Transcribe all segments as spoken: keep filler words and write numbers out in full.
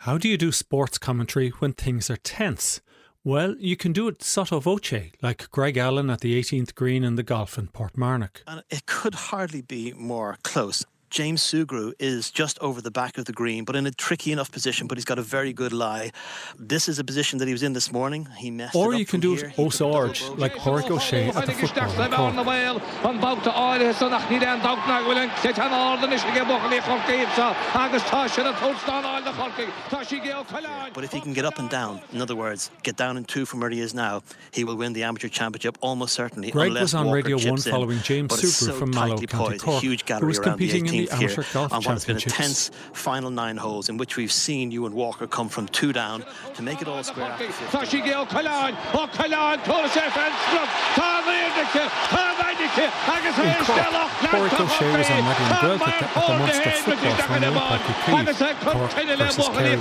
How do you do sports commentary when things are tense? Well, you can do it sotto voce, like Greg Allen at the eighteenth green in the golf in Portmarnock. And it could hardly be more close. James Sugrue is just over the back of the green, but in a tricky enough position, but he's got a very good lie. This is a position that he was in this morning. He messed or it up you can from do here. it also urge, like Pádraig Ó Sé at the football in Cork. But if he can get up and down, in other words, get down in two from where he is now, he will win the amateur championship almost certainly. Greg was on Walker Radio one in. following James But it's Sugrue so from Mallow, tightly County poised, Cork, a huge who gallery was around competing the in the eighteenth here amateur golf on what has been a championships. tense final nine holes in which we've seen Ewan Walker come from two down to make it all square after fifty. In Cork, Pádraig Ó Sé was on Radio na Gaeltachta at the Munster football final in Páirc Cork versus Kerry.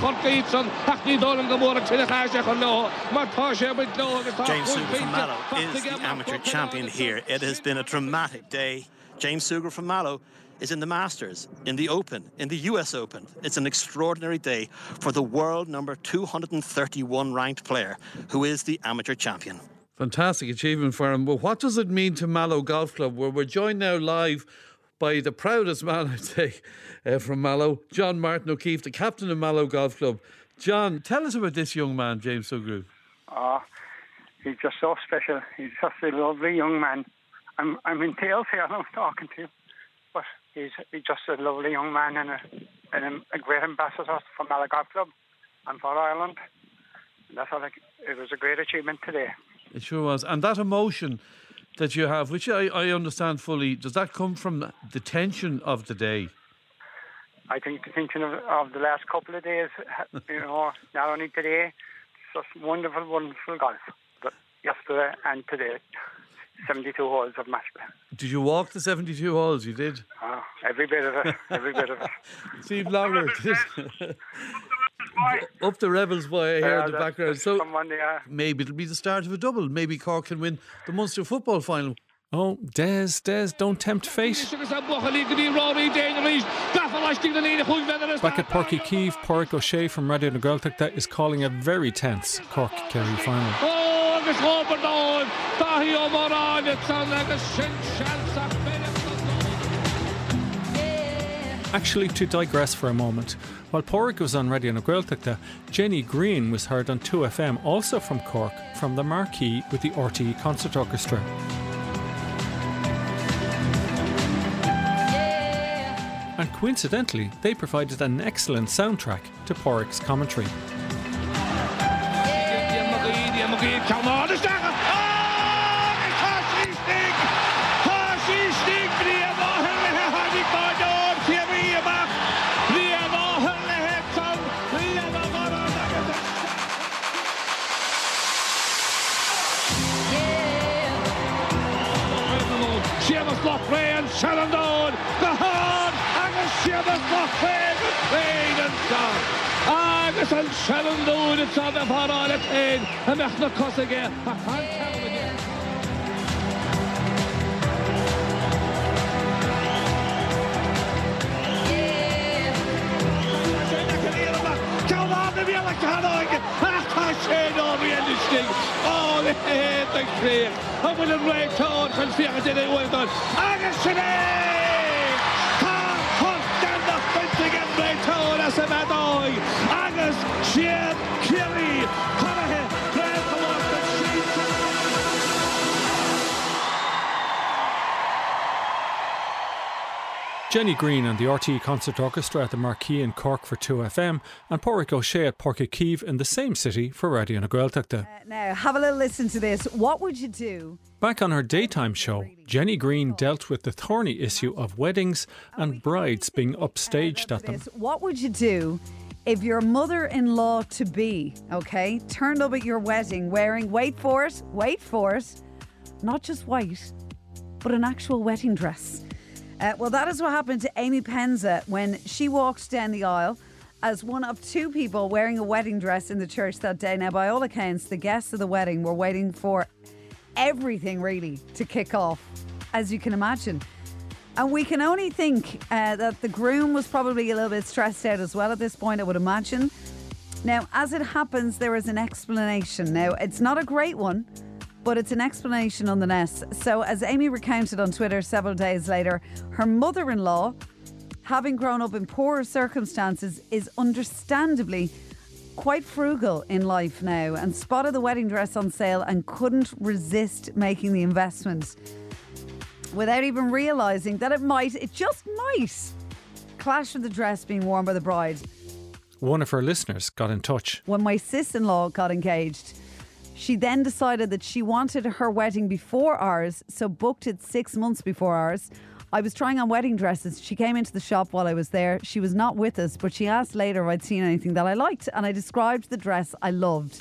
James Sugrue from Mallow is the amateur champion here. It has been a dramatic day. James Sugrue from Mallow is in the Masters, in the Open, in the U S Open. It's an extraordinary day for the world number two hundred thirty-one ranked player who is the amateur champion. Fantastic achievement for him. But what does it mean to Mallow Golf Club? Where we're joined now live by the proudest man, I'd say, uh, from Mallow, John Martin O'Keefe, the captain of Mallow Golf Club. John, tell us about this young man, James Sugrue. Oh, he's just so special. He's just a lovely young man. I'm I'm in tears here. I'm talking to you, but he's, he's just a lovely young man and a and a, a great ambassador for Mallow Golf Club and for Ireland. And that's all. I, it was a great achievement today. It sure was. And that emotion that you have, which I, I understand fully, does that come from the tension of the day? I think the tension of, of the last couple of days, you know, not only today, it's just wonderful, wonderful golf. But yesterday and today, seventy-two holes of match play. Did you walk the seventy-two holes? You did? Oh, every bit of it, every bit of it. It seemed longer. Up the Rebels boy here uh, in the background. So someone, yeah. maybe it'll be the start of a double. Maybe Cork can win the Munster football final. Oh, Des, Des, don't tempt fate. Back at Páirc Keeve, Pádraig Ó Sé from Radio na Gaeltachta is calling a very tense Cork-Kerry final. Actually, to digress for a moment, while Pádraig was on Radio na Gaeltachta, Jenny Green was heard on two F M, also from Cork, from the Marquee with the R T E Concert Orchestra. And coincidentally, they provided an excellent soundtrack to Pádraig's commentary. Seamus Loughlin, Shallandon, the hard, agus Seamus Loughlin, the train and start. Agus and Shallandon, it's on the far on its head, and that's the cuss again. I can't tell him again. Come on, the Villa Cannog, Shane over the ending. Oh, the head, the clear. I will have right on, can see I did it well done. Agus Sinead! Can't hold stand up fence again, right on, as a bad dog. Agus, Sinead, Kelly, Conagher, Grant, come on, the sheet. Jenny Green and the R T E Concert Orchestra at the Marquee in Cork for two F M, and Pádraig Ó Sé at Páirc Keeve in the same city for Radio na Gaeltachta. Uh, now, have a little listen to this. What would you do? Back on her daytime show, Jenny Green dealt with the thorny issue of weddings and brides being upstaged at them. What would you do if your mother-in-law to be, okay, turned up at your wedding wearing, wait for it, wait for it, not just white, but an actual wedding dress? Uh, well, that is what happened to Amy Penza when she walked down the aisle as one of two people wearing a wedding dress in the church that day. Now, by all accounts, the guests of the wedding were waiting for everything really to kick off, as you can imagine. And we can only think uh, that the groom was probably a little bit stressed out as well at this point, I would imagine. Now, as it happens, there is an explanation. Now, it's not a great one, but it's an explanation nonetheless. So, as Amy recounted on Twitter several days later, her mother-in-law, having grown up in poorer circumstances, is understandably quite frugal in life now and spotted the wedding dress on sale and couldn't resist making the investment without even realising that it might, it just might, clash with the dress being worn by the bride. One of her listeners got in touch. When my sis-in-law got engaged, she then decided that she wanted her wedding before ours, so booked it six months before ours. I was trying on wedding dresses. She came into the shop while I was there. She was not with us, but she asked later if I'd seen anything that I liked, and I described the dress I loved.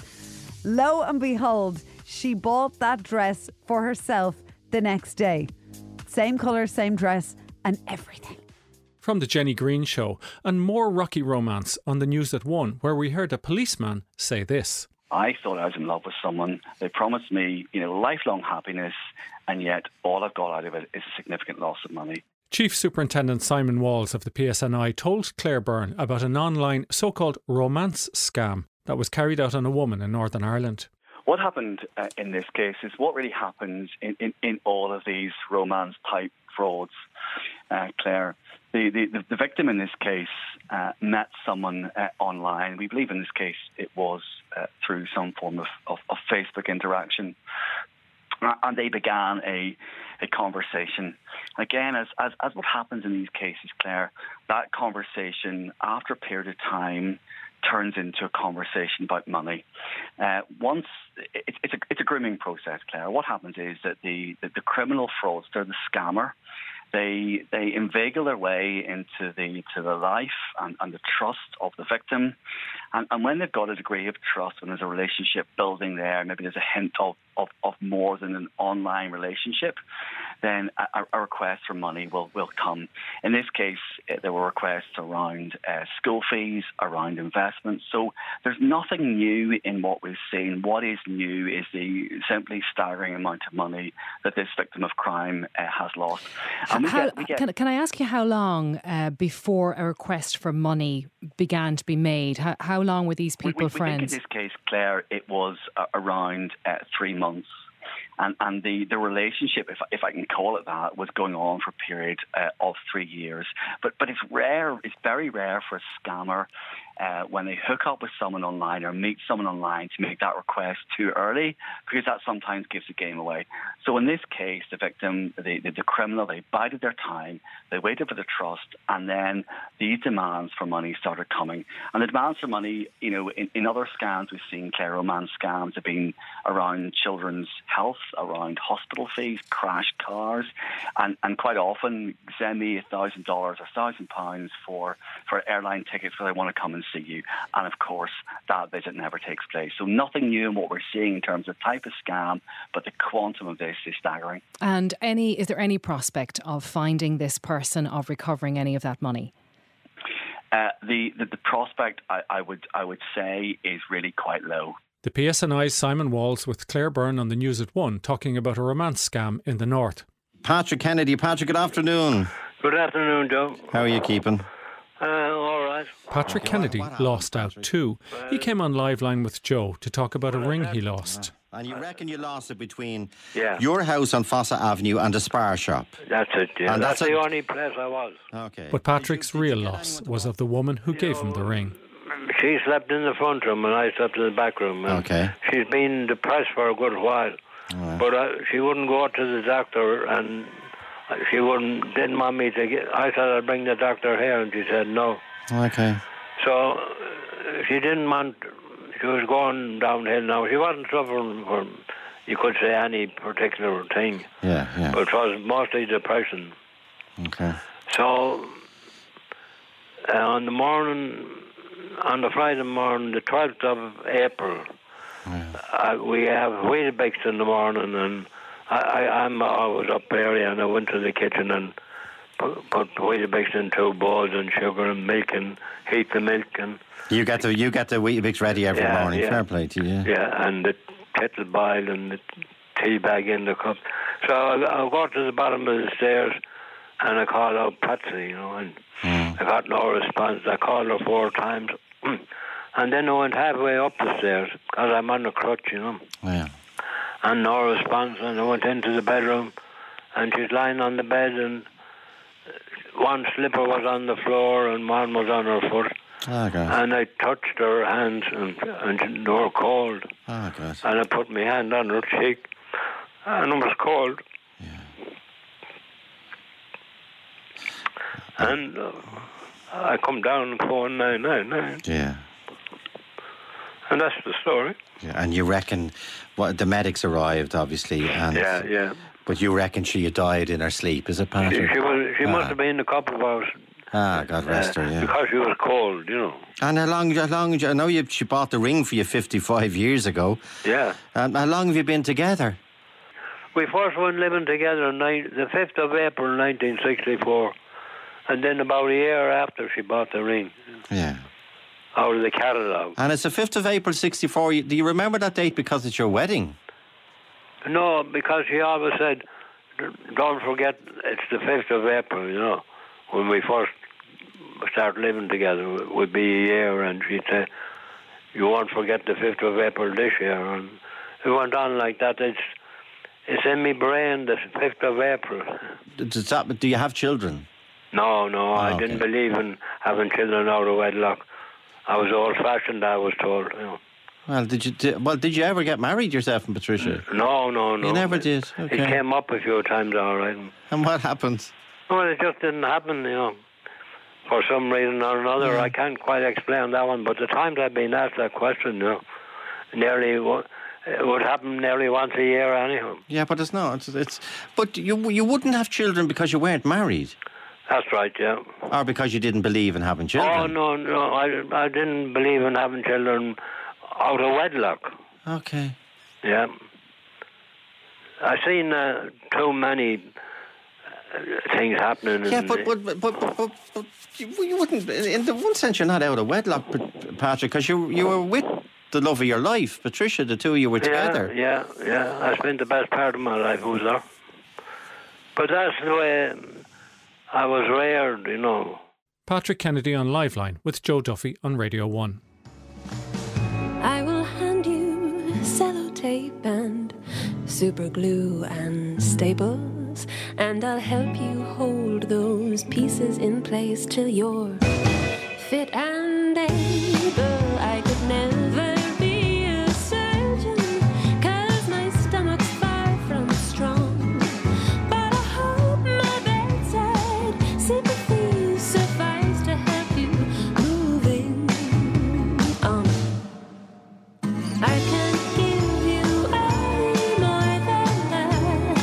Lo and behold, she bought that dress for herself the next day. Same colour, same dress, and everything. From the Jenny Green Show, and more Rocky romance on the News at One, where we heard a policeman say this. I thought I was in love with someone. They promised me, you know, lifelong happiness, and yet all I've got out of it is a significant loss of money. Chief Superintendent Simon Walls of the P S N I told Claire Byrne about an online so-called romance scam that was carried out on a woman in Northern Ireland. What happened uh, in this case is what really happens in, in, in all of these romance-type frauds, uh, Claire. The, the, the victim in this case uh, met someone uh, online. We believe in this case it was uh, through some form of, of, of Facebook interaction. Uh, and they began a, a conversation. Again, as, as, as what happens in these cases, Claire, that conversation, after a period of time, turns into a conversation about money. Uh, once it, it's, a, it's a grooming process, Claire. What happens is that the, the, the criminal fraudster, the scammer, They they inveigle their way into the to the life and, and the trust of the victim. And, and when they've got a degree of trust, when there's a relationship building there, maybe there's a hint of, of, of more than an online relationship, then a, a request for money will, will come. In this case, there were requests around uh, school fees, around investments. So there's nothing new in what we've seen. What is new is the simply staggering amount of money that this victim of crime uh, has lost. And we how, get, we get, can, can I ask you how long uh, before a request for money began to be made? How, how long were these people we, we, friends? We think in this case, Claire, it was uh, around uh, three months. And, and the, the relationship, if, if I can call it that, was going on for a period uh, of three years. But but it's rare, it's very rare for a scammer uh, when they hook up with someone online or meet someone online to make that request too early, because that sometimes gives the game away. So in this case, the victim, the, the, the criminal, they bided their time, they waited for the trust, and then these demands for money started coming. And the demands for money, you know, in, in other scams we've seen, Claire, romance scams have been around children's health, around hospital fees, crash cars, and, and quite often send me a thousand dollars or a thousand pounds for for airline tickets because I want to come and see you. And of course, that visit never takes place. So nothing new in what we're seeing in terms of type of scam, but the quantum of this is staggering. And any is there any prospect of finding this person, of recovering any of that money? Uh, the, the the prospect, I, I would I would say, is really quite low. The P S N I's Simon Walls with Claire Byrne on the News at One, talking about a romance scam in the north. Patrick Kennedy. Patrick, good afternoon. Good afternoon, Joe. How are you keeping? Uh, all right. Patrick Kennedy lost out too. He came on Live Line with Joe to talk about a ring he lost. And you reckon you lost it between yeah. your house on Fossa Avenue and a spar shop? That's it, yeah. And that's, that's the a... only place I was. Okay. But Patrick's real loss was of the woman who gave him the ring. She slept in the front room and I slept in the back room. Okay. She's been depressed for a good while. Right. But uh, she wouldn't go to the doctor, and she wouldn't didn't want me to get... I said I'd bring the doctor here, and she said no. Okay. So uh, she didn't want... She was going downhill now. She wasn't suffering from, you could say, any particular thing. Yeah, yeah. But it was mostly depression. Okay. So uh, on the morning... On the Friday morning, the twelfth of April, yeah. uh, we have Weetabix in the morning, and I, I, I'm always up early, and I went to the kitchen and put, put Weetabix in two bowls and sugar and milk and heat the milk. And you get the you get the Weetabix ready every yeah, morning. Yeah. Fair play to you. Yeah, and the kettle boiled and the tea bag in the cup. So I, I got to the bottom of the stairs and I called out Patsy, you know, and mm. I got no response. I called her four times. And then I went halfway up the stairs, because I'm on a crutch, you know. Yeah. And no response, and I went into the bedroom, and she's lying on the bed, and one slipper was on the floor, and one was on her foot. Oh, God. And I touched her hands, and, and they were cold. Oh, God. And I put my hand on her cheek, and it was cold. Yeah. And uh, I come down and phone nine nine nine. Yeah. And that's the story. Yeah. And you reckon, what, the medics arrived, obviously, and Yeah, yeah. but you reckon she had died in her sleep, is it, She, Patrick? she, was, she Ah. must have been a couple of hours. Ah, God rest her, yeah. Because she was cold, you know. And how long, how long, I know you, she bought the ring for you fifty-five years ago. Yeah. Um, how long have you been together? We first went living together on ni- the fifth of April nineteen sixty-four. And then about a year after, she bought the ring. Yeah. Out of the catalogue. And it's the fifth of April sixty-four. Do you remember that date because it's your wedding? No, because she always said, don't forget, it's the fifth of April, you know. When we first started living together, it would be a year, and she'd say, you won't forget the fifth of April this year. And it went on like that. It's it's in my brain, the fifth of April. Does that, do you have children? No, no, Oh, I okay. didn't believe in having children out of wedlock. I was old-fashioned, I was told. You know. Well, did you? Did, well, did you ever get married yourself and Patricia? No, no, no. You never did. It Okay. came up a few times, all right. And what happened? Well, it just didn't happen, you know. For some reason or another, Yeah. I can't quite explain that one. But the times I've been asked that question, you know, nearly wo- it would happen nearly once a year, anyhow. Yeah, but it's not. It's, it's but you you wouldn't have children because you weren't married, That's right, yeah. or because you didn't believe in having children. Oh no, no, I I didn't believe in having children out of wedlock. Okay. Yeah. I've seen uh, too many uh, things happening. Yeah, in but the- but but but, but, but you, you wouldn't. In the one sense, you're not out of wedlock, Patrick, because you you were with the love of your life, Patricia. The two of you were together. Yeah, yeah, yeah. I spent the best part of my life with her. But that's the way I was reared, you know. Patrick Kennedy on Liveline with Joe Duffy on Radio one. I will hand you sellotape and super glue and staples, and I'll help you hold those pieces in place till you're fit and able. I could never be a surgeon, 'cause my stomach's far from strong, but I hope my bedside sympathy suffice to help you moving on. I can't give you any more than that.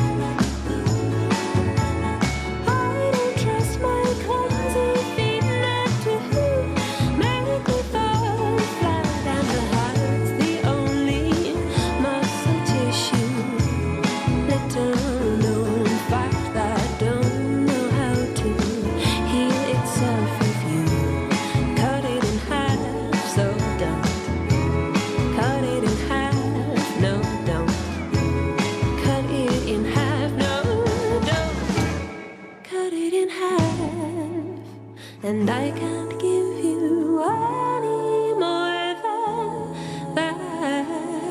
I don't trust my clumsy feet not to make me fall flat, and the heart's the only muscle tissue, little known fact that don't know how to heal itself if you cut it in half. So don't cut it in half, no, don't cut it in half, no, don't cut it in half. And I can't give you any more than that.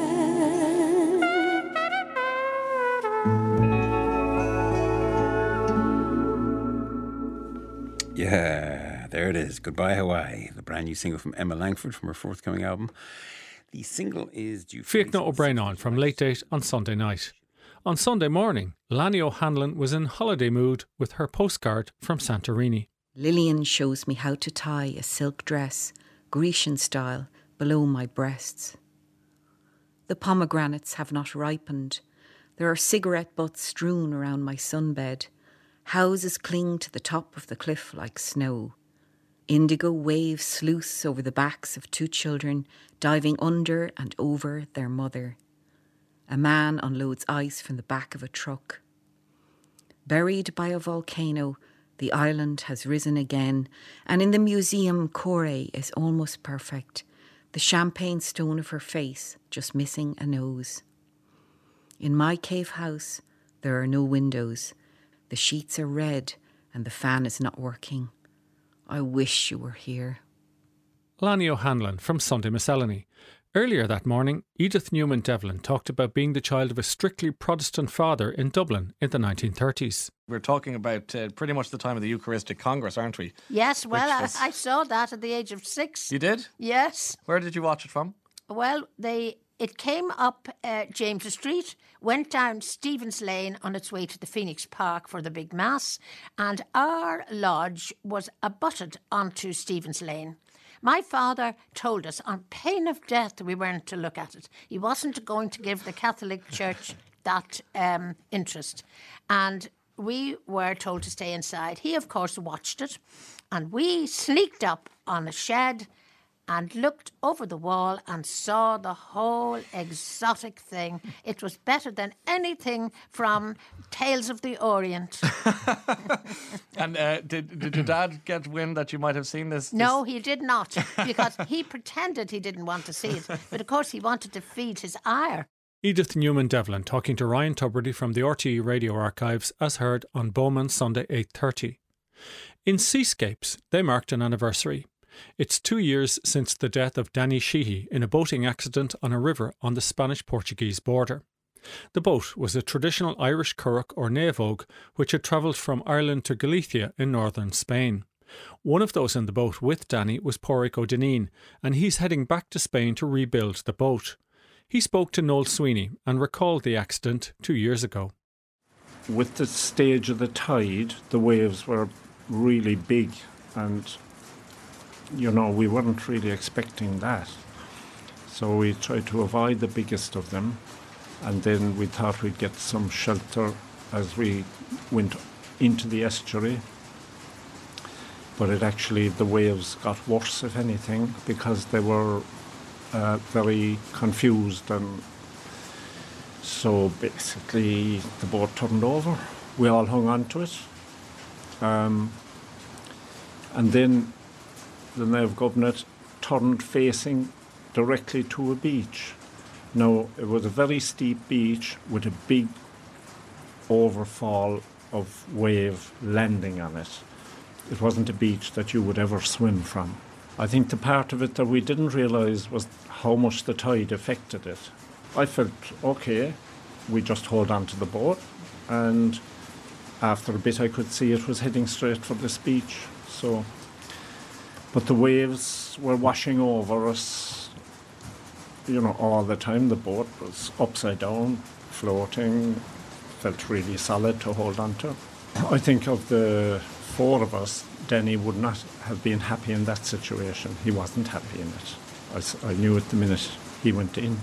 Yeah, there it is. Goodbye Hawaii, the brand new single from Emma Langford from her forthcoming album. The single is due for Fiachna O'Brien on from Late Date on Sunday night. On Sunday morning, Lanny O'Hanlon was in holiday mood with her postcard from Santorini. Lillian shows me how to tie a silk dress, Grecian style, below my breasts. The pomegranates have not ripened. There are cigarette butts strewn around my sunbed. Houses cling to the top of the cliff like snow. Indigo waves sluice over the backs of two children diving under and over their mother. A man unloads ice from the back of a truck. Buried by a volcano, the island has risen again, and in the museum, Corey is almost perfect, the champagne stone of her face just missing a nose. In my cave house, there are no windows. The sheets are red and the fan is not working. I wish you were here. Lanny O'Hanlon from Sunday Miscellany. Earlier that morning, Edith Newman Devlin talked about being the child of a strictly Protestant father in Dublin in the nineteen thirties. We're talking about uh, pretty much the time of the Eucharistic Congress, aren't we? Yes, well, I, was... I saw that at the age of six. You did? Yes. Where did you watch it from? Well, they it came up uh, James Street, went down Stephen's Lane on its way to the Phoenix Park for the big mass, and our lodge was abutted onto Stephen's Lane. My father told us on pain of death we weren't to look at it. He wasn't going to give the Catholic Church that um, interest. And we were told to stay inside. He, of course, watched it. And we sneaked up on a shed and looked over the wall and saw the whole exotic thing. It was better than anything from Tales of the Orient. And uh, did, did your dad get wind that you might have seen this? No, he did not, because he pretended he didn't want to see it. But of course he wanted to feed his ire. Edith Newman Devlin talking to Ryan Tubridy from the R T E Radio Archives, as heard on Bowman Sunday eight thirty. In Seascapes, they marked an anniversary. It's two years since the death of Danny Sheehy in a boating accident on a river on the Spanish-Portuguese border. The boat was a traditional Irish curragh or naavogue which had travelled from Ireland to Galicia in northern Spain. One of those in the boat with Danny was Pádraig Ó Dineen, and he's heading back to Spain to rebuild the boat. He spoke to Noel Sweeney and recalled the accident two years ago. With the stage of the tide, the waves were really big, and you know, we weren't really expecting that. So we tried to avoid the biggest of them, and then we thought we'd get some shelter as we went into the estuary. But it actually, the waves got worse, if anything, because they were uh, very confused, and so basically the boat turned over. We all hung on to it. Um, and then the Naomh Governor turned facing directly to a beach. Now, it was a very steep beach with a big overfall of wave landing on it. It wasn't a beach that you would ever swim from. I think the part of it that we didn't realise was how much the tide affected it. I felt, okay, we just hold on to the boat, and after a bit I could see it was heading straight for this beach. So, but the waves were washing over us, you know, all the time. The boat was upside down, floating, felt really solid to hold on to. I think of the four of us, Danny would not have been happy in that situation. He wasn't happy in it. I, s- I knew it the minute he went in.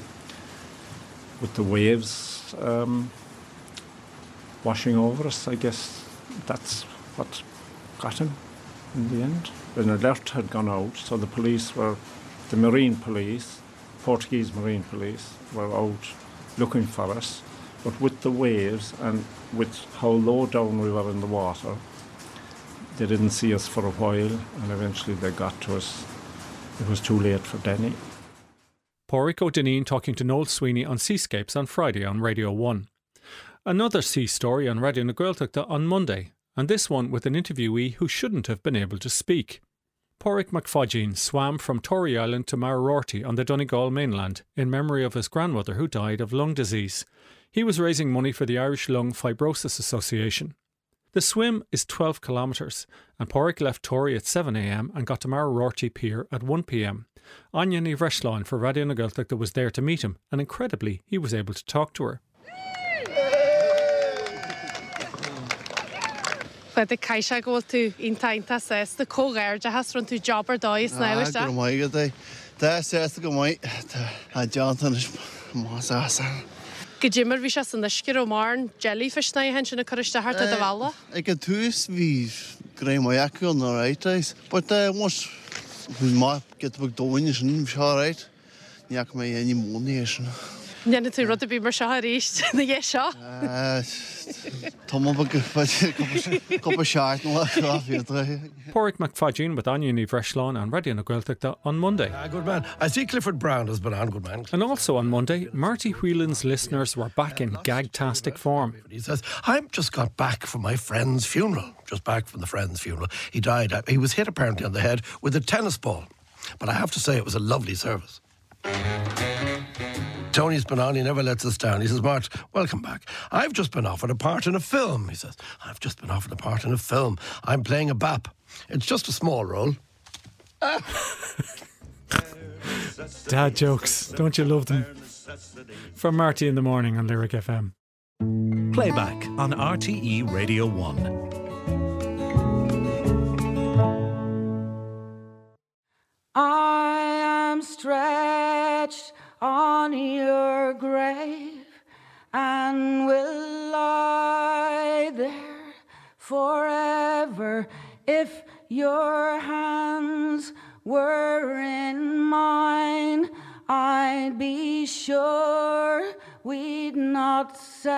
With the waves um, washing over us, I guess that's what got him in the end. An alert had gone out, so the police were, the Marine Police, Portuguese Marine Police, were out looking for us. But with the waves and with how low down we were in the water, they didn't see us for a while, and eventually they got to us. It was too late for Danny. Pádraig Ó Dineen talking to Noel Sweeney on Seascapes on Friday on Radio one. Another sea story on Radio na Gaeltachta on Monday, and this one with an interviewee who shouldn't have been able to speak. Pádraig McFadyen swam from Tory Island to Marrorty on the Donegal mainland in memory of his grandmother who died of lung disease. He was raising money for the Irish Lung Fibrosis Association. The swim is twelve kilometres, and Pádraig left Tory at seven a m and got to Marrorty Pier at one p m. Anya Ní Bhreisleán for Radio na Gaeltachta was there to meet him, and incredibly, he was able to talk to her. But the Kaisha go to in Tainta says the co-air has run to jobber dies now, is that? My God, they that says to go my Jonathan is Mosasa. Gejimmer vi sjøs en skir og marn jellyfish nei hen sjøne karista hart at valla. Jeg kan tus vi grei my akon all right guys. But uh, once we might get back doing is all right. Jak my any money is. Ja, net tu rot bi mar shaharist. Ne yesha. Uh, Tom op kop shart no Pádraig McFadyen with Anya Ní Bhreisleán on Radio na Gaeltachta on Monday. Ah, good man. I see Clifford Brown has been on, good man. And also on Monday, Marty Whelan's listeners were back in gag-tastic form. He says, I've just got back from my friend's funeral. Just back from the friend's funeral. He died. He was hit apparently on the head with a tennis ball. But I have to say it was a lovely service. Tony's been on, he never lets us down. He says, Mart, welcome back. I've just been offered a part in a film. He says, I've just been offered a part in a film. I'm playing a bap. It's just a small role. Dad jokes, don't you love them? From Marty in the Morning on Lyric F M. Playback on R T E Radio one. I am stretched on your grave and will lie there forever if your hands were in mine. I'd be sure we'd not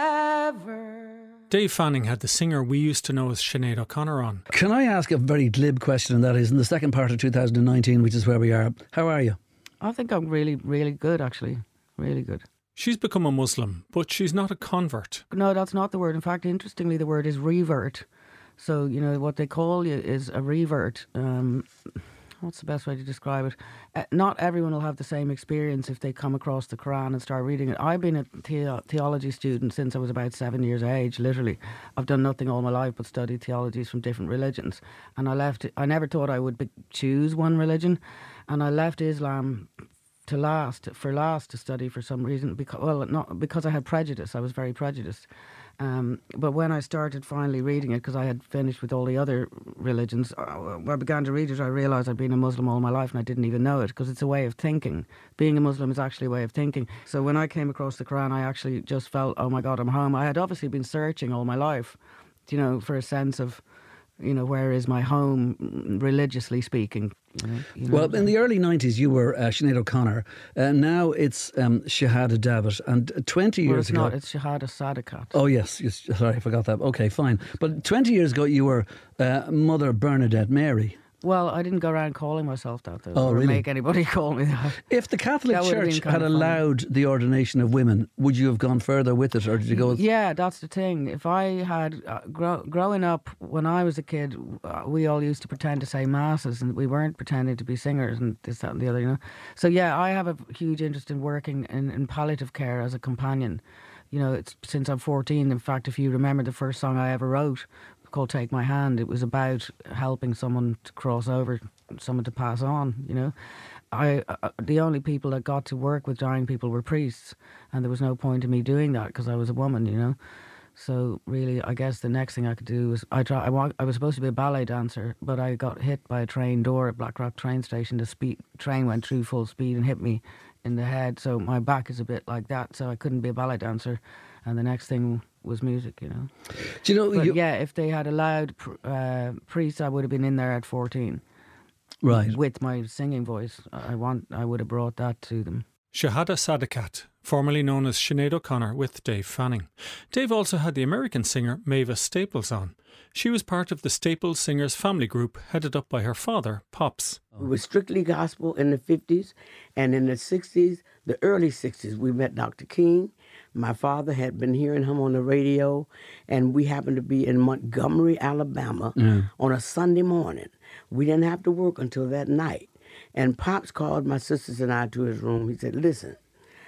sever. Dave Fanning had the singer we used to know as Sinead O'Connor on. Can I ask a very glib question, and that is, in the second part of two thousand nineteen, which is where we are, how are you? I think I'm really, really good, actually. Really good. She's become a Muslim, but she's not a convert. No, that's not the word. In fact, interestingly, the word is revert. So, you know, what they call you is a revert. Um, what's the best way to describe it? Uh, not everyone will have the same experience if they come across the Quran and start reading it. I've been a the- theology student since I was about seven years of age, literally. I've done nothing all my life but studied theologies from different religions. And I left, I never thought I would be- choose one religion. And I left Islam to last, for last to study for some reason. Because, well, not because I had prejudice. I was very prejudiced. Um, but when I started finally reading it, because I had finished with all the other religions, uh, when I began to read it, I realised I'd been a Muslim all my life and I didn't even know it, because it's a way of thinking. Being a Muslim is actually a way of thinking. So when I came across the Quran, I actually just felt, oh my God, I'm home. I had obviously been searching all my life, you know, for a sense of, you know, where is my home, religiously speaking. You know, you know. Well, in the early nineties, you were uh, Sinead O'Connor. Uh, now it's um, Shahada Davitt. And twenty Well, years it's ago... not, it's Shahada Sadakat. Oh, yes. yes. Sorry, I forgot that. Okay, fine. But twenty years ago, you were uh, Mother Bernadette Mary. Well, I didn't go around calling myself that, though. Oh, or really? make anybody call me that. If the Catholic That would have been Church kind had of funny. allowed the ordination of women, would you have gone further with it, or did you go with... Yeah, that's the thing. If I had, uh, grow, growing up, when I was a kid, uh, we all used to pretend to say masses, and we weren't pretending to be singers and this, that and the other, you know. So yeah, I have a huge interest in working in, in palliative care as a companion. You know, it's since I'm fourteen. In fact, if you remember the first song I ever wrote, called Take My Hand, it was about helping someone to cross over, someone to pass on, you know. I uh, the only people that got to work with dying people were priests, and there was no point in me doing that because I was a woman, you know. So really, I guess the next thing I could do was I try. I, wa- I was supposed to be a ballet dancer, but I got hit by a train door at Blackrock train station. The speed train went through full speed and hit me in the head, so my back is a bit like that. So I couldn't be a ballet dancer, and the next thing was music, you know. Do you know? But you, yeah, if they had allowed pr- uh, priests, I would have been in there at fourteen. Right. With my singing voice, I want. I would have brought that to them. Shahada Sadakat, formerly known as Sinead O'Connor, with Dave Fanning. Dave also had the American singer Mavis Staples on. She was part of the Staples Singers family group headed up by her father, Pops. We were strictly gospel in the fifties, and in the sixties, the early sixties, we met Doctor King. My father had been hearing him on the radio, and we happened to be in Montgomery, Alabama, Yeah. on a Sunday morning. We didn't have to work until that night. And Pops called my sisters and I to his room. He said, listen,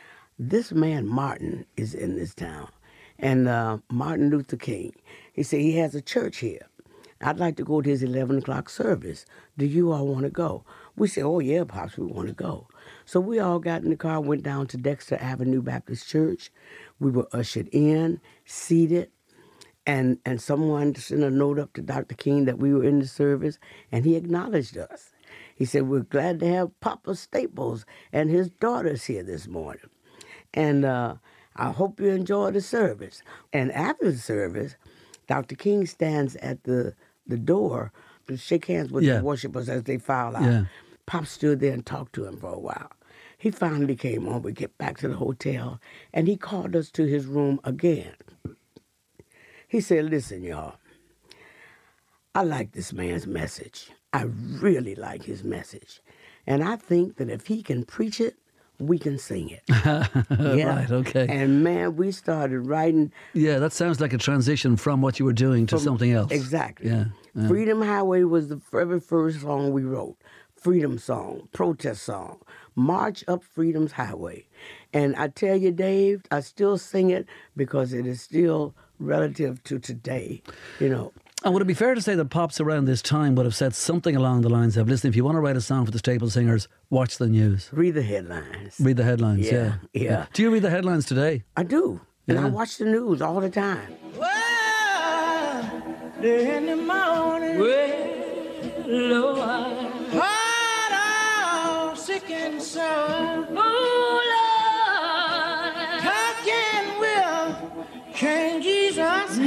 this man Martin is in this town, and uh, Martin Luther King. He said he has a church here. I'd like to go to his eleven o'clock service. Do you all want to go? We said, oh, yeah, Pops, we want to go. So we all got in the car, went down to Dexter Avenue Baptist Church. We were ushered in, seated, and, and someone sent a note up to Doctor King that we were in the service, and he acknowledged us. He said, we're glad to have Papa Staples and his daughters here this morning. And uh, I hope you enjoy the service. And after the service, Doctor King stands at the, the door to shake hands with Yeah. the worshipers as they file out. Yeah. Pop stood there and talked to him for a while. He finally came on. We get back to the hotel, and he called us to his room again. He said, listen, y'all, I like this man's message. I really like his message. And I think that if he can preach it, we can sing it. Right, okay. And man, we started writing. Yeah, that sounds like a transition from what you were doing to From- something else. Exactly. Yeah. yeah. Freedom Highway was the very first song we wrote. freedom song, protest song, March Up Freedom's Highway. And I tell you, Dave, I still sing it because it is still relative to today, you know. And would it be fair to say that Pops around this time would have said something along the lines of, listen, if you want to write a song for the Staple Singers, watch the news. Read the headlines. Read the headlines, yeah. Yeah, yeah. Do you read the headlines today? I do. And Yeah. I watch the news all the time. In the morning, well, Lord, heart all sick and sore. Oh, Lord, how can will King Jesus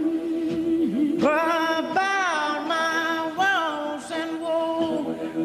about my woes and woe?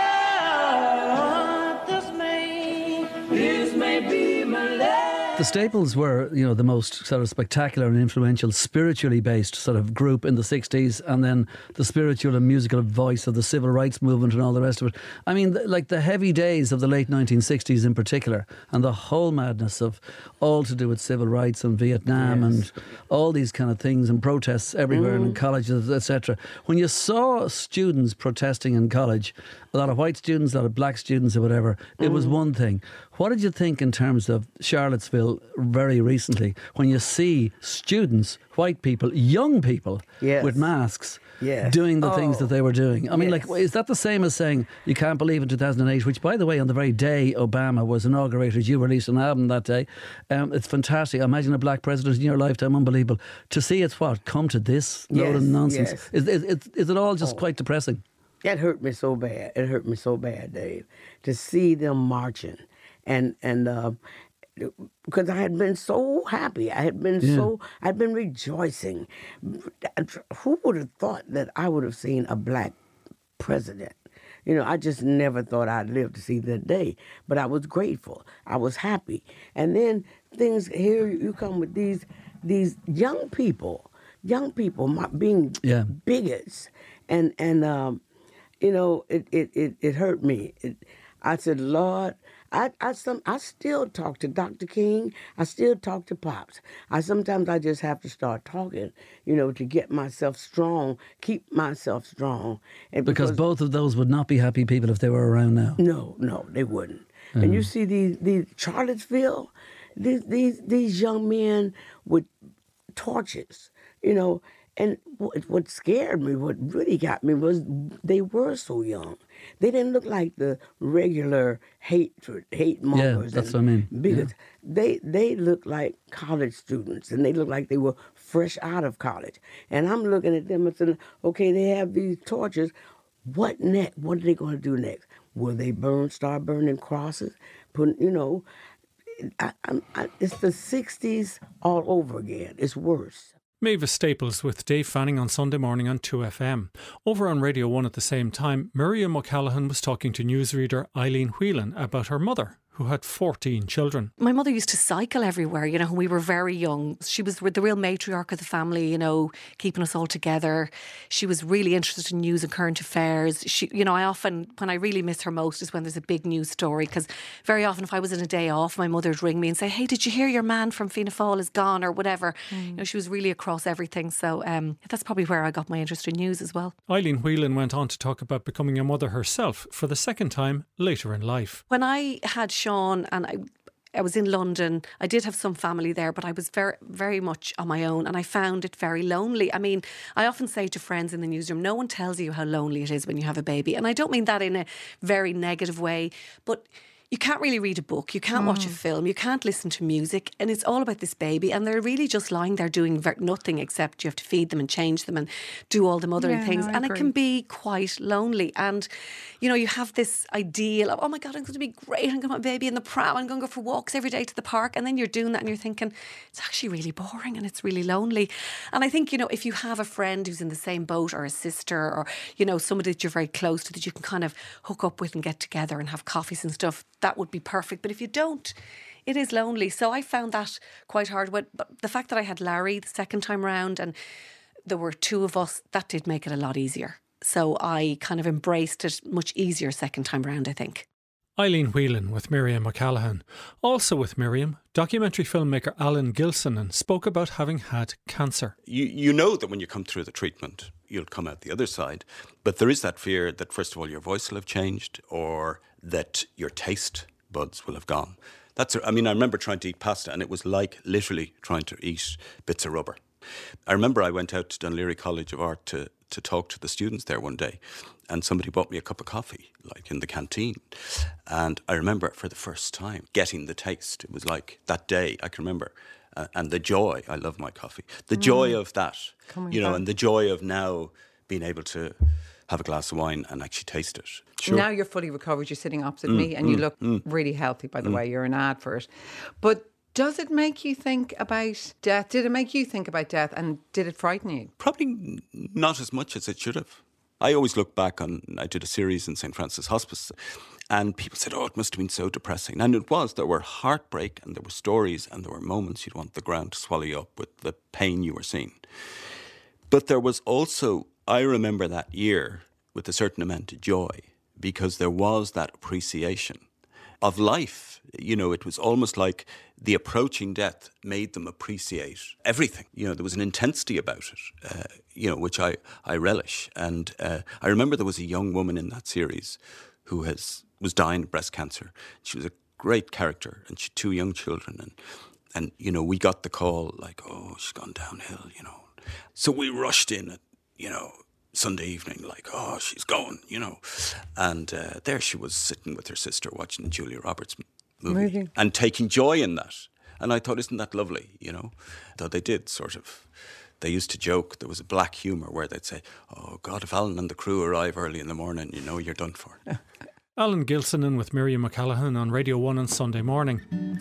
Well, this may, this may be my last. The Staples were, you know, the most sort of spectacular and influential, spiritually based sort of group in the sixties, and then the spiritual and musical voice of the civil rights movement and all the rest of it. I mean, th- like the heavy days of the late nineteen sixties in particular, and the whole madness of all to do with civil rights and Vietnam Yes. and all these kind of things and protests everywhere and in Mm. colleges, et cetera. When you saw students protesting in college, a lot of white students, a lot of black students or whatever, it was Mm. one thing. What did you think in terms of Charlottesville very recently when you see students, white people, young people Yes. with masks Yes. doing the things Oh, that they were doing? I mean, yes. like, is that the same as saying you can't believe in two thousand eight, which, by the way, on the very day Obama was inaugurated, you released an album that day. Um, it's fantastic. Imagine a black president in your lifetime, unbelievable. To see it, what, come to this load of Yes, nonsense. yes. Is, is, is, is it all just Oh. quite depressing? That hurt me so bad. It hurt me so bad, Dave, to see them marching, and and uh, because I had been so happy, I had been Yeah. so, I'd been rejoicing. Who would have thought that I would have seen a black president? You know, I just never thought I'd live to see that day. But I was grateful. I was happy. And then things here you come with these these young people, young people mo- being Yeah. bigots, and and um, you know, it it it, it hurt me. It, I said, Lord, I I some I still talk to Doctor King. I still talk to Pops. I sometimes I just have to start talking, you know, to get myself strong, keep myself strong. And Because both of those would not be happy people if they were around now. no, no, they wouldn't. And you see these these Charlottesville, these these these young men with torches, you know. And what, what scared me, what really got me, was they were so young. They didn't look like the regular hatred, hate mongers. that's and what I mean. bigots. They they looked like college students, and they looked like they were fresh out of college. And I'm looking at them and saying, okay, they have these torches. What next? What are they going to do next? Will they burn, start burning crosses? Put, you know, I, I, I, it's the sixties all over again. It's worse. Mavis Staples with Dave Fanning on Sunday morning on two F M. Over on Radio one at the same time, Miriam O'Callaghan was talking to newsreader Eileen Whelan about her mother, who had fourteen children. My mother used to cycle everywhere, you know, when we were very young. She was the real matriarch of the family, you know, keeping us all together. She was really interested in news and current affairs. She, you know, I often, when I really miss her most is when there's a big news story, because very often if I was in a day off, my mother would ring me and say, hey, did you hear your man from Fianna Fáil is gone or whatever? Mm. You know, she was really across everything. So um, that's probably where I got my interest in news as well. Eileen Whelan went on to talk about becoming a mother herself for the second time later in life. When I had Sean and I I was in London, I did have some family there, but I was very, very much on my own, and I found it very lonely. I mean, I often say to friends in the newsroom, no one tells you how lonely it is when you have a baby. And I don't mean that in a very negative way, but you can't really read a book, you can't watch a film, you can't listen to music, and it's all about this baby, and they're really just lying there doing ver- nothing except you have to feed them and change them and do all the mothering Yeah, things, no, I and it agree. can be quite lonely. And you know, you have this ideal of, oh my God, I'm going to be great, I'm going to have my baby in the pram, I'm going to go for walks every day to the park, and then you're doing that and you're thinking it's actually really boring and it's really lonely. And I think, you know, if you have a friend who's in the same boat, or a sister, or you know, somebody that you're very close to that you can kind of hook up with and get together and have coffees and stuff, that would be perfect. But if you don't, it is lonely. So I found that quite hard. But the fact that I had Larry the second time round and there were two of us, that did make it a lot easier. So I kind of embraced it much easier second time round, I think. Eileen Whelan with Miriam O'Callaghan. Also with Miriam, documentary filmmaker Alan Gilsonan spoke about having had cancer. You, you know that when you come through the treatment, you'll come out the other side. But there is that fear that, first of all, your voice will have changed or that your taste buds will have gone. That's, I mean, I remember trying to eat pasta and it was like literally trying to eat bits of rubber. I remember I went out to Dunleary College of Art to, to talk to the students there one day, and somebody bought me a cup of coffee, like in the canteen. And I remember for the first time getting the taste. It was like that day, I can remember. Uh, and the joy, I love my coffee, the joy Mm. of that, Coming you know, back. and the joy of now being able to have a glass of wine and actually taste it. Sure. Now you're fully recovered. You're sitting opposite Mm, me, and you mm, look mm. really healthy. By the Mm. way, you're an ad for it. But does it make you think about death? Did it make you think about death, and did it frighten you? Probably n- not as much as it should have. I always look back on, I did a series in Saint Francis Hospice, and people said, oh, it must have been so depressing. And it was. There were heartbreak, and there were stories, and there were moments you'd want the ground to swallow you up with the pain you were seeing. But there was also, I remember that year with a certain amount of joy, because there was that appreciation of life. You know, it was almost like the approaching death made them appreciate everything. You know, there was an intensity about it, uh, you know, which I, I relish. And uh, I remember there was a young woman in that series who has was dying of breast cancer. She was a great character, and she had two young children. And, and, you know, we got the call like, oh, she's gone downhill, you know. So we rushed in at, you know, Sunday evening, like, oh, she's going, you know. And uh, there she was sitting with her sister watching the Julia Roberts m- movie Movie. and taking joy in that. And I thought, isn't that lovely, you know? Though they did sort of, they used to joke, there was a black humour where they'd say, oh, God, if Alan and the crew arrive early in the morning, you know you're done for. Alan Gilsonan with Miriam McCallaghan on Radio one on Sunday morning.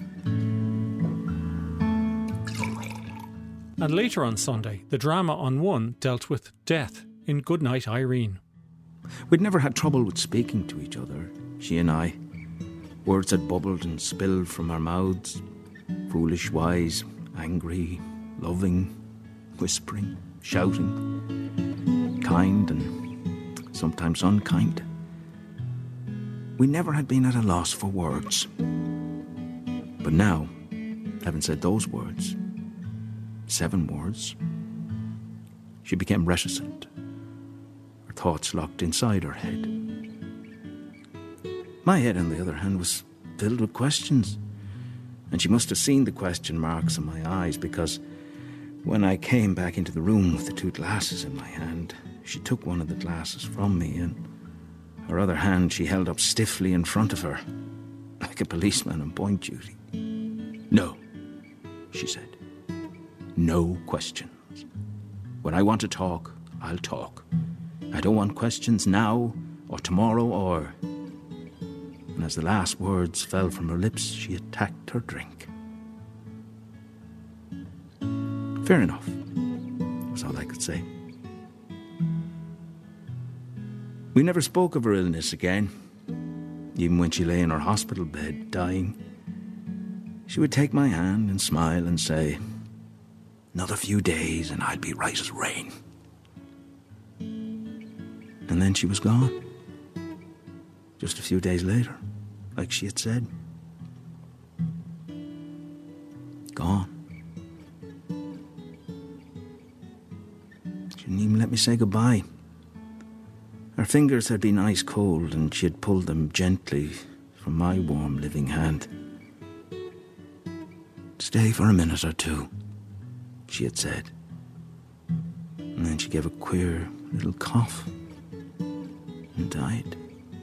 And later on Sunday, the drama on One dealt with death in Goodnight Irene. We'd never had trouble with speaking to each other, she and I. Words had bubbled and spilled from our mouths. Foolish, wise, angry, loving, whispering, shouting, kind and sometimes unkind. We never had been at a loss for words. But now, having said those words, seven words, she became reticent. Her thoughts locked inside her head. My head, on the other hand, was filled with questions. And she must have seen the question marks in my eyes, because when I came back into the room with the two glasses in my hand, she took one of the glasses from me, and her other hand she held up stiffly in front of her, like a policeman on point duty. No, she said. No questions. When I want to talk, I'll talk. I don't want questions now or tomorrow or... And as the last words fell from her lips, she attacked her drink. Fair enough, was all I could say. We never spoke of her illness again. Even when she lay in her hospital bed, dying, she would take my hand and smile and say, another few days and I'll be right as rain. And then she was gone. Just a few days later, like she had said. Gone. She didn't even let me say goodbye. Her fingers had been ice cold, and she had pulled them gently from my warm living hand. Stay for a minute or two, she had said. And then she gave a queer little cough and died.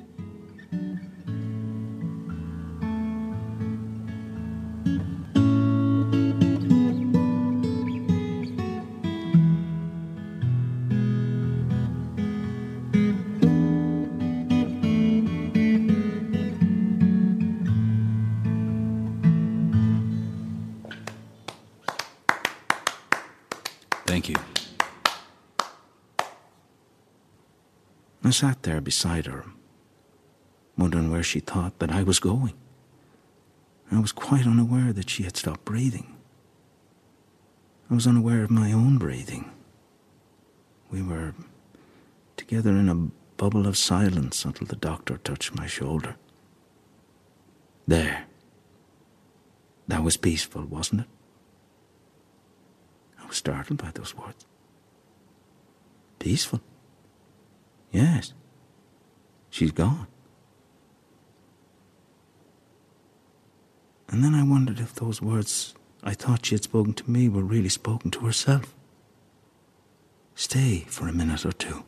Thank you. I sat there beside her, wondering where she thought that I was going. I was quite unaware that she had stopped breathing. I was unaware of my own breathing. We were together in a bubble of silence until the doctor touched my shoulder. There. That was peaceful, wasn't it? I was startled by those words. Peaceful. Yes. She's gone. And then I wondered if those words I thought she had spoken to me were really spoken to herself. Stay for a minute or two.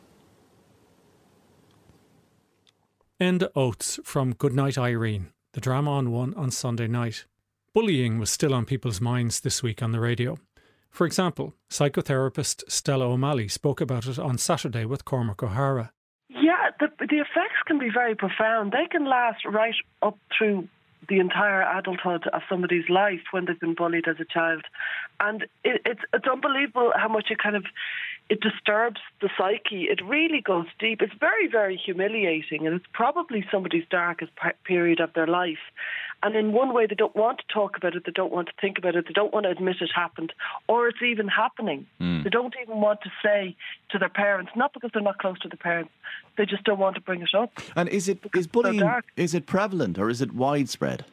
Enda Oates from Goodnight Irene, the drama on One on Sunday night. Bullying was still on people's minds this week on the radio. For example, psychotherapist Stella O'Malley spoke about it on Saturday with Cormac O'Hara. Yeah, the, the effects can be very profound. They can last right up through the entire adulthood of somebody's life when they've been bullied as a child. And it, it's it's unbelievable how much it kind of, it disturbs the psyche. It really goes deep. It's very, very humiliating, and it's probably somebody's darkest p- period of their life. And in one way, they don't want to talk about it, they don't want to think about it, they don't want to admit it happened, or it's even happening. Mm. They don't even want to say to their parents, not because they're not close to the parents, they just don't want to bring it up. And is it is bullying, is it prevalent or is it widespread?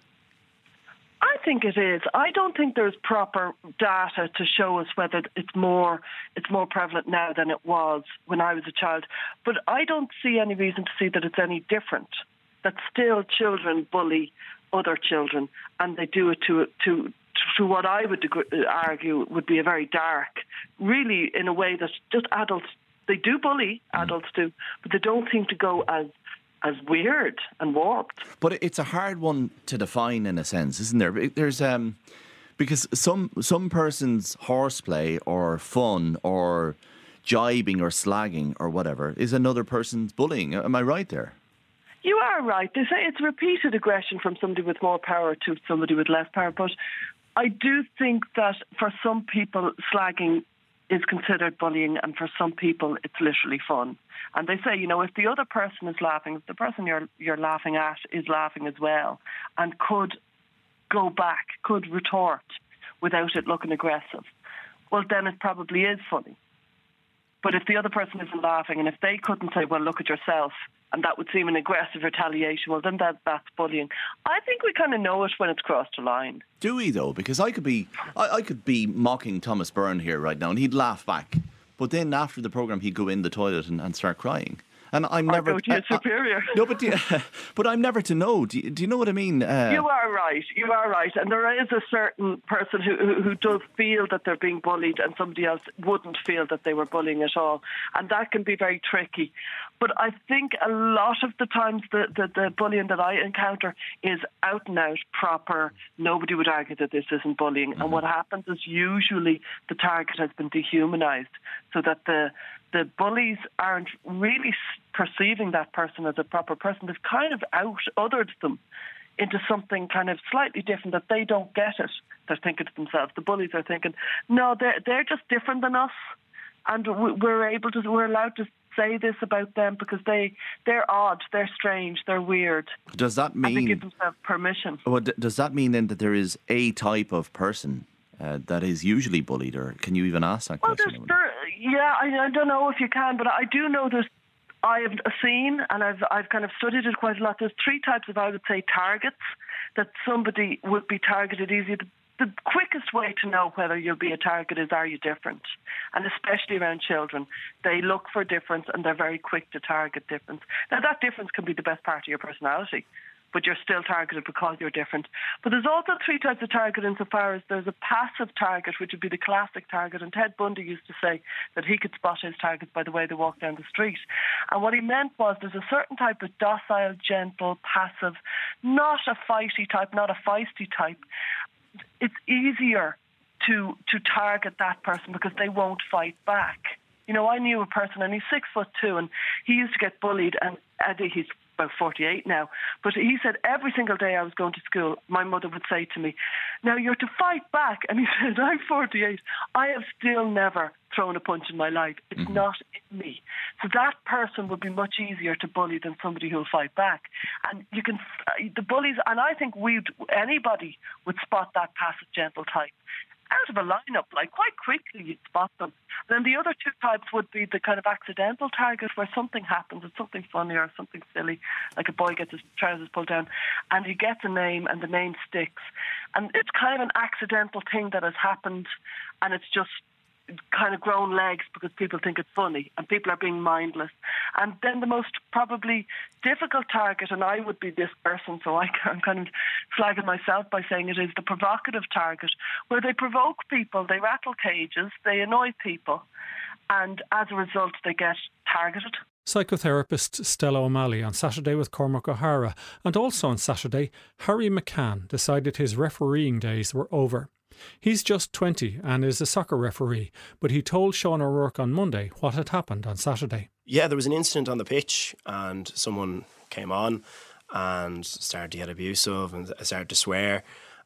I think it is. I don't think there's proper data to show us whether it's more it's more prevalent now than it was when I was a child. But I don't see any reason to see that it's any different, that still children bully other children, and they do it to to to what I would argue would be a very dark, really in a way that just adults, they do bully, adults do, but they don't seem to go as as weird and warped. But it's a hard one to define in a sense, isn't there? There's um because some some person's horseplay or fun or jibing or slagging or whatever is another person's bullying. Am I right there? You are right. They say it's repeated aggression from somebody with more power to somebody with less power. But I do think that for some people, slagging is considered bullying, and for some people, it's literally fun. And they say, you know, if the other person is laughing, if the person you're you're laughing at is laughing as well, and could go back, could retort without it looking aggressive, well, then it probably is funny. But if the other person isn't laughing, and if they couldn't say, well, look at yourself, and that would seem an aggressive retaliation, well, then that, that's bullying. I think we kind of know it when it's crossed a line. Do we, though? Because I could be I, I could be mocking Thomas Byrne here right now, and he'd laugh back. But then after the programme, he'd go in the toilet and, and start crying. And I'm or never... go to your I, superior. I, no, but, do you, but I'm never to know. Do you, do you know what I mean? Uh, You are right. You are right. And there is a certain person who, who who does feel that they're being bullied, and somebody else wouldn't feel that they were bullying at all. And that can be very tricky. But I think a lot of the times the, the, the bullying that I encounter is out and out, proper. Nobody would argue that this isn't bullying. Mm-hmm. And what happens is usually the target has been dehumanised, so that the the bullies aren't really perceiving that person as a proper person. They've kind of out-othered them into something kind of slightly different, that they don't get it. They're thinking to themselves, the bullies are thinking, no, they're, they're just different than us, and we're able to, we're allowed to say this about them because they, they're odd, they're strange, they're weird. Does that mean... And they give themselves permission. Well, d- does that mean then that there is a type of person uh, that is usually bullied, or can you even ask that well, question? There, yeah, I, I don't know if you can, but I do know there's I have seen, and I've I've kind of studied it quite a lot. There's three types of, I would say, targets that somebody would be targeted easily. The, the quickest way to know whether you'll be a target is, are you different? And especially around children, they look for difference and they're very quick to target difference. Now, that difference can be the best part of your personality, but you're still targeted because you're different. But there's also three types of target insofar as there's a passive target, which would be the classic target. And Ted Bundy used to say that he could spot his targets by the way they walk down the street. And what he meant was there's a certain type of docile, gentle, passive, not a fighty type, not a feisty type. It's easier to to target that person because they won't fight back. You know, I knew a person, and he's six foot two, and he used to get bullied, and Eddie, he's about forty-eight now, but he said every single day I was going to school, my mother would say to me, now you're to fight back. And he said, I'm forty-eight. I have still never thrown a punch in my life. It's mm-hmm. not in me. So that person would be much easier to bully than somebody who'll fight back. And you can, the bullies, and I think we anybody would spot that passive, gentle type out of a lineup, like quite quickly you'd spot them. And then the other two types would be the kind of accidental target where something happens, it's something funny or something silly, like a boy gets his trousers pulled down and he gets a name and the name sticks. And it's kind of an accidental thing that has happened, and it's just kind of grown legs because people think it's funny and people are being mindless. And then the most probably difficult target, and I would be this person, so I, I'm kind of flagging myself by saying it is the provocative target, where they provoke people, they rattle cages, they annoy people, and as a result they get targeted. Psychotherapist Stella O'Malley on Saturday with Cormac O'Hara, and also on Saturday, Harry McCann decided his refereeing days were over. He's just twenty and is a soccer referee, but he told Sean O'Rourke on Monday what had happened on Saturday. Yeah, there was an incident on the pitch and someone came on and started to get abusive and started to swear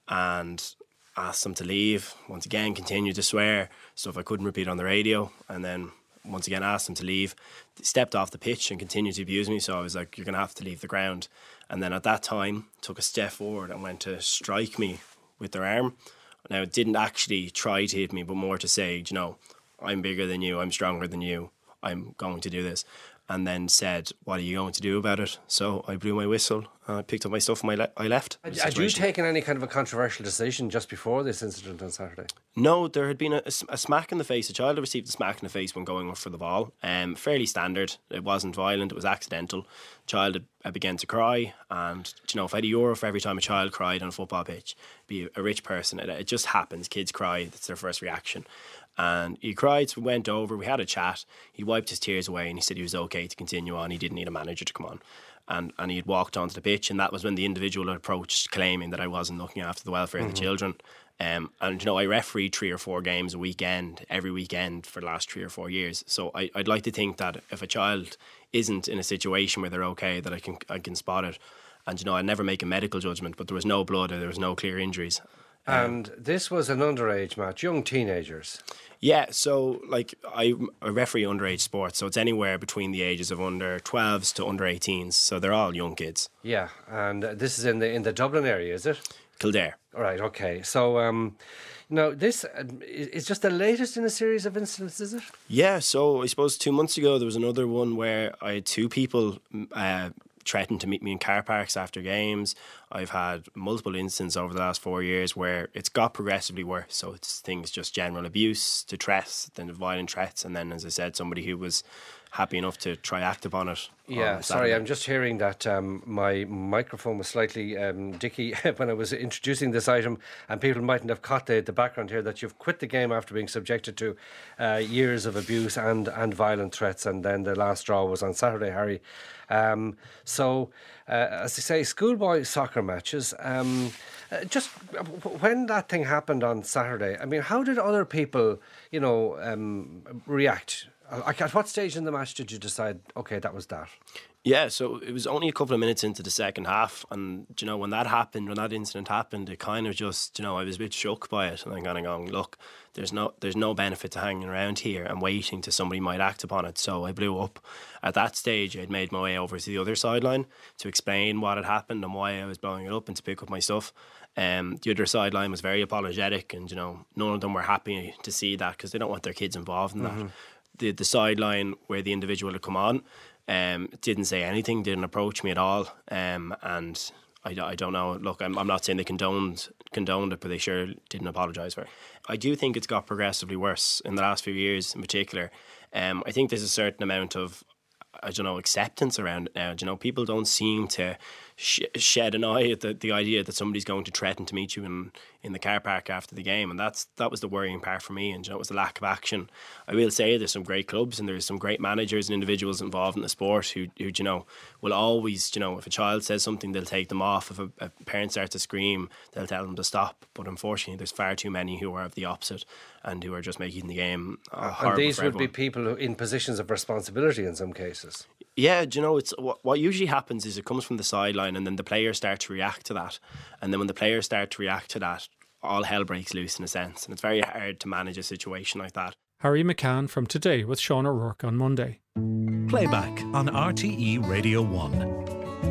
and asked them to leave. Once again, continued to swear, stuff I couldn't repeat on the radio, and then once again asked them to leave. They stepped off the pitch and continued to abuse me, so I was like, you're going to have to leave the ground. And then at that time, took a step forward and went to strike me with their arm. Now, it didn't actually try to hit me, but more to say, you know, I'm bigger than you, I'm stronger than you, I'm going to do this. And then said, what are you going to do about it? So I blew my whistle, uh, picked up my stuff and my le- I left. Had, had you taken any kind of a controversial decision just before this incident on Saturday? No, there had been a, a smack in the face. A child had received a smack in the face when going up for the ball. Um, fairly standard. It wasn't violent, it was accidental. Child had, had began to cry, and you know, if I had a euro for every time a child cried on a football pitch, be a rich person, it, it just happens. Kids cry, that's their first reaction. And he cried, so we went over, we had a chat. He wiped his tears away and he said he was okay to continue on. He didn't need a manager to come on. And and he had walked onto the pitch, and that was when the individual had approached claiming that I wasn't looking after the welfare mm-hmm. of the children. Um, and, you know, I refereed three or four games a weekend, every weekend for the last three or four years. So I, I'd like to think that if a child isn't in a situation where they're okay, that I can I can spot it. And, you know, I never make a medical judgment, but there was no blood or there was no clear injuries. And um, this was an underage match, young teenagers. Yeah, so like I, I referee underage sports, so it's anywhere between the ages of under twelves to under eighteens, so they're all young kids. Yeah, and this is in the in the Dublin area, is it? Kildare. All right, okay. So, um, now this uh, is just the latest in a series of incidents, is it? Yeah, so I suppose two months ago there was another one where I had two people Uh, threatened to meet me in car parks after games. I've had multiple incidents over the last four years where it's got progressively worse. So it's things just general abuse to threats, then violent threats, and then, as I said, somebody who was happy enough to try act upon it. Yeah, sorry, I'm just hearing that um, my microphone was slightly um, dicky when I was introducing this item, and people mightn't have caught the, the background here that you've quit the game after being subjected to uh, years of abuse and, and violent threats, and then the last straw was on Saturday, Harry. Um, so, uh, as I say, schoolboy soccer matches, um, uh, just when that thing happened on Saturday, I mean, how did other people, you know, um, react? At what stage in the match did you decide, OK, that was that? Yeah, so it was only a couple of minutes into the second half, and, you know, when that happened, when that incident happened, it kind of just, you know, I was a bit shook by it, and I'm kind of going, look, there's no there's no benefit to hanging around here and waiting till somebody might act upon it. So I blew up. At that stage, I'd made my way over to the other sideline to explain what had happened and why I was blowing it up and to pick up my stuff. Um, the other sideline was very apologetic, and, you know, none of them were happy to see that because they don't want their kids involved in mm-hmm. that. The, the sideline where the individual had come on um, didn't say anything, didn't approach me at all, um, and I, I don't know. Look, I'm, I'm not saying they condoned condoned it, but they sure didn't apologise for it. I do think it's got progressively worse in the last few years in particular. Um, I think there's a certain amount of, I don't know, acceptance around it now. You know, people don't seem to sh- shed an eye at the, the idea that somebody's going to threaten to meet you in, in the car park after the game, and that's that was the worrying part for me. And, you know, it was the lack of action. I will say there's some great clubs and there's some great managers and individuals involved in the sport who, who you know, will always, you know, if a child says something, they'll take them off. If a, a parent starts to scream, they'll tell them to stop. But unfortunately, there's far too many who are of the opposite and who are just making the game uh, horrible. And these for would everyone. be people who, in positions of responsibility in some cases. Yeah, do you know, it's what, what usually happens is it comes from the sideline, and then the players start to react to that, and then when the players start to react to that, all hell breaks loose in a sense, and it's very hard to manage a situation like that. Harry McCann from Today with Sean O'Rourke on Monday. Playback on R T E Radio one.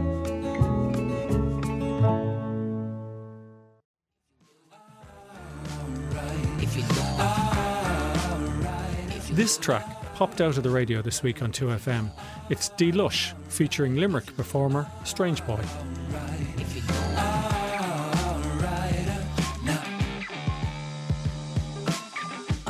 This track popped out of the radio this week on two F M. It's D Lush featuring Limerick performer Strange Boy.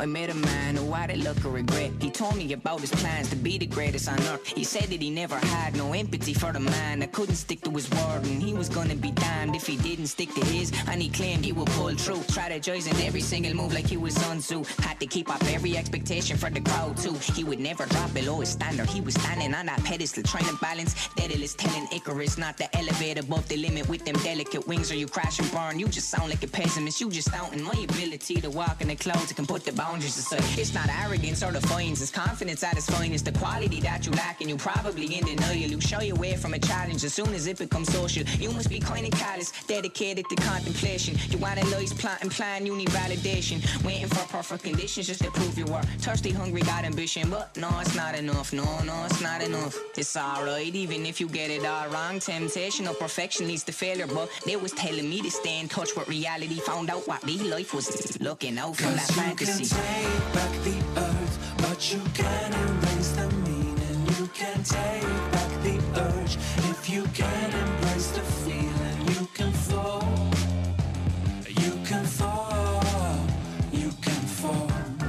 I met a man who had a look of regret. He told me about his plans to be the greatest on earth. He said that he never had no empathy for the man that couldn't stick to his word, and he was gonna be damned if he didn't stick to his. And he claimed he would pull through, strategizing every single move like he was Sun Tzu. Had to keep up every expectation for the crowd too. He would never drop below his standard. He was standing on that pedestal trying to balance. Daedalus telling Icarus not to elevate above the limit with them delicate wings, or you crash and burn. You just sound like a pessimist. You just doubting my ability to walk in the clouds. It can put the boundaries aside. It's not arrogance or defiance. It's confidence at its finest. The quality that you lack and you probably in denial. You shy away from a challenge as soon as it becomes social. You must be kind of callous, dedicated to contemplation. You analyze, plot and plan. You need validation. Waiting for perfect conditions just to prove your worth. Thirsty, hungry, got ambition, but no, it's not enough. No, no, it's not enough. It's alright, even if you get it all wrong. Temptation of perfection leads to failure, but they was telling me to stay in touch with reality. Found out what real life was looking out from that fantasy. You can take back the earth, but you can erase the meaning. You can take back the urge if you can embrace the feeling. You can fall, you can fall, you can fall,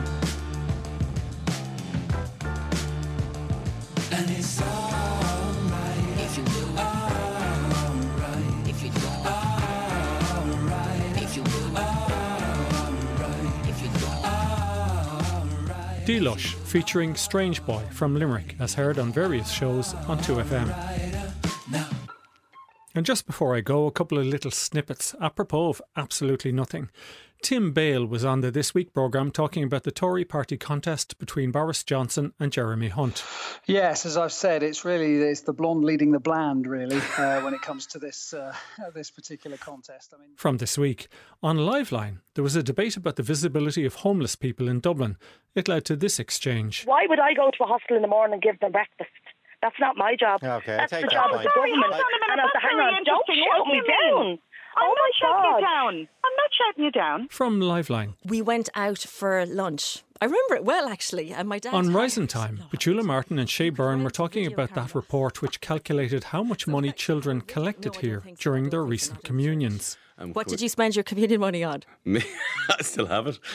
and it's alright if you do. Alright if you don't. Alright if you do. Alright if you don't. D-Lush featuring Strange Boy from Limerick, as heard on various shows on two F M. And just before I go, a couple of little snippets apropos of absolutely nothing. Tim Bale was on the This Week programme talking about the Tory party contest between Boris Johnson and Jeremy Hunt. Yes, as I've said, it's really it's the blonde leading the bland, really, uh, when it comes to this uh, this particular contest. I mean, From This Week, on Liveline, there was a debate about the visibility of homeless people in Dublin. It led to this exchange. Why would I go to a hostel in the morning and give them breakfast? That's not my job. Okay, That's I the take job that of the point. government. Hang on a minute, And I was that's hang very on, don't interesting. shout What do me you mean? down. I'm Oh not my shouting you God. down. I'm not shouting you down. From Liveline. We went out for lunch. I remember it well, actually, and my dad... On Rising Time, Petula Martin and Shay Byrne were talking about that report which calculated how much money children collected here during their recent communions. What did you spend your communion money on? Me? I still have it.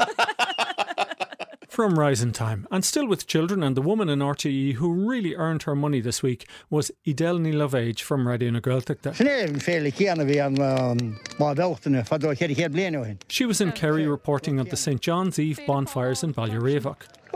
From Rising Time, and still with children, and the woman in R T E who really earned her money this week was Idel Ní Lovage from Radio na Gaeltachta. She was in Kerry reporting on the Saint John's Eve bonfires in Ballyraevach.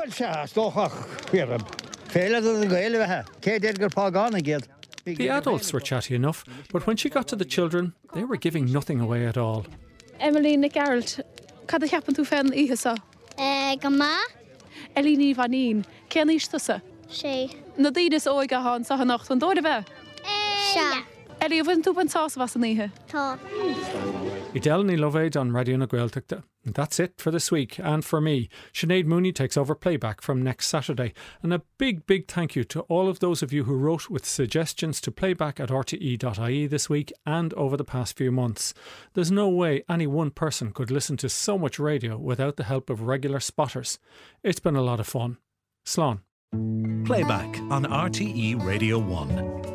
The adults were chatty enough, but when she got to the children, they were giving nothing away at all. Emily na Geralt, cad a cheapan tú fenn ihe sa? Eh, gama? Elíní vanín, cén ísta sa? Sé. Na dídas óiga hán sa nacht an dóide bheith? Sha. Elí, a bhain tú ban sás vas an ihe? Tá. Idel Ní Lovage on Radio na Gaeltachta. That's it for this week, and for me. Sinead Mooney takes over playback from next Saturday. And a big, big thank you to all of those of you who wrote with suggestions to playback at r t e dot i e this week and over the past few months. There's no way any one person could listen to so much radio without the help of regular spotters. It's been a lot of fun. Slán. Playback on R T E Radio one.